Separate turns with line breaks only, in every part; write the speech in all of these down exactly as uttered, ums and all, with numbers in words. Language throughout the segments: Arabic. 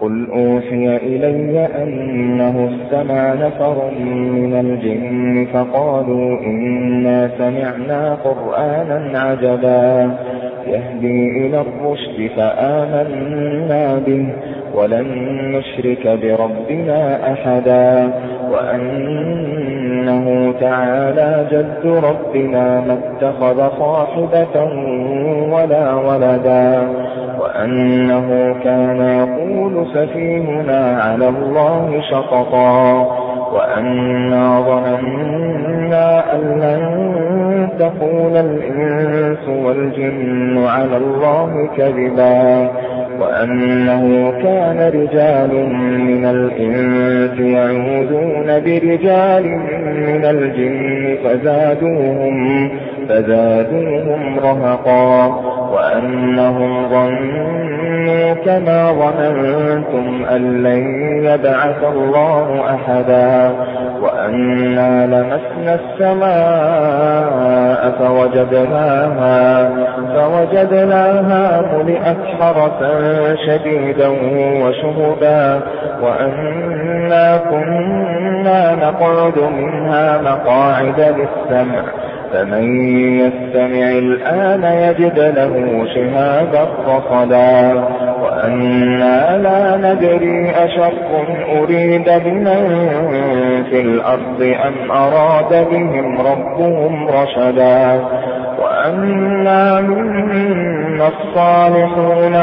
قل أوحي إلي أنه استمع نفر من الجن فقالوا إنا سمعنا قرآنا عجبا يهدي إلى الرشد فآمنا به ولن نشرك بربنا أحدا وأنه تعالى جد ربنا ما اتخذ صاحبة ولا ولدا وأنه كان يقول سفيهنا على الله شططا وأنا ظننا أن لن تقول الإنس والجن على الله كذبا وأنه كان رجال من الإنس يعوذون برجال من الجن فزادوهم, فزادوهم رهقا وأنهم ظنوا كما ظننتم أن لن يبعث الله أحدا وأنا لمسنا السماء فوجدناها, فوجدناها ملئت حرسا شديدا وشهبا وأنا كنا نقعد منها مقاعد للسمع فمن يستمع الآن يجد له شهابا رصدا وأنا لا ندري أشر أريد بمن في الأرض أم أراد بهم ربهم رشدا وأنا منا الصالحون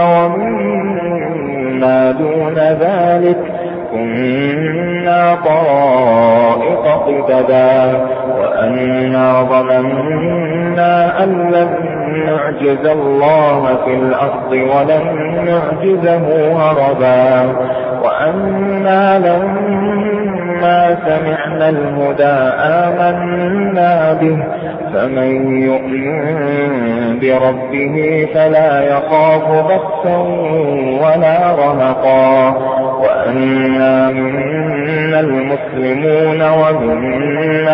ومنا دون ذلك كنا طرائق قددا وأنا ظننا أن لن نعجز الله في الأرض ولن نعجزه هربا وأنا لما سمعنا الهدى آمنا به فمن يؤمن بربه فلا يخاف بخسا ولا رهقا وأنا منا المسلمون ومنا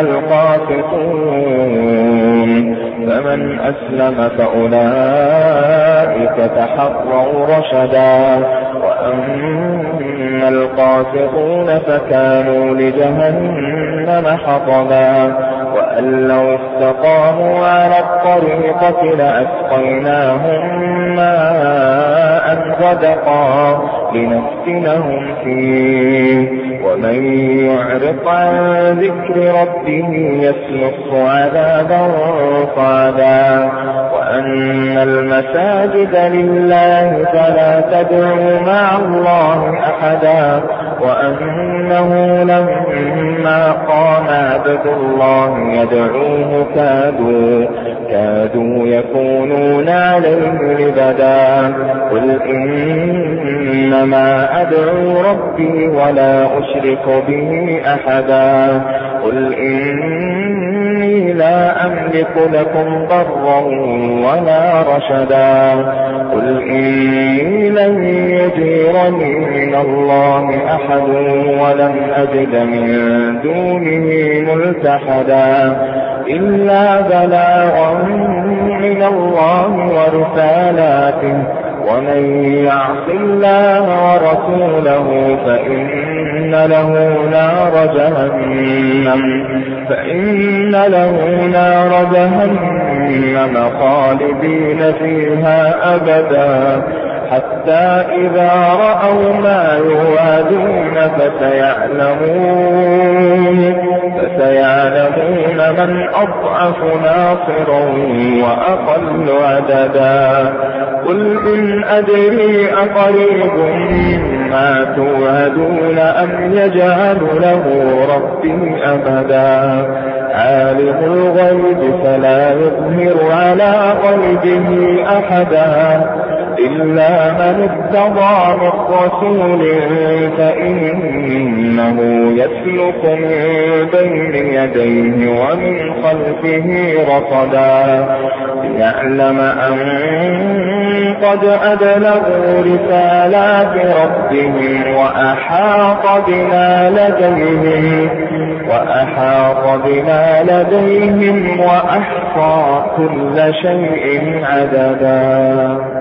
القاسطون فمن أسلم فأولئك تحروا رشدا وأما القاسطون فكانوا لجهنم حطبا وأن لو استقاموا على الطريقة لأسقيناهم ماء غدقا لنفتنهم فيه ومن يعرض عن ذكر ربه يسلكه عذابا صعدا وأن المساجد لله فلا تدعوا مع الله أحدا وأنه لما قام عبد الله يدعوه كادوا كادوا يكونون عليه لبدا قل إنما أدعو ربي ولا أشرك به أحدا قل إني لا أملك لكم ضرا ولا رشدا قل إني لن يجيرني من الله أحد ولن أجد من دونه ملتحدا إلا بلاغا من الله ورسالاته ومن يعص الله ورسوله فإن له نار جهنم فإن له نار جهنم خالدين فيها أبدا حتى إذا رأوا ما يوعدون فسيعلمون فسيعلمون من أضعف ناصرا وأقل عددا قل إن أدري أقريب ما توعدون أم يجعل له ربي أبدا عالم الغيب فلا يظهر على غيبه أحدا إلا من اتبع من رسول فإنه يسلك من بين يديه ومن خلفه رصدا ليعلم أن قد أبلغوا رسالات ربهم وأحاط بما لديهم وأحاط بما لديهم وأحصى كل شيء عددا.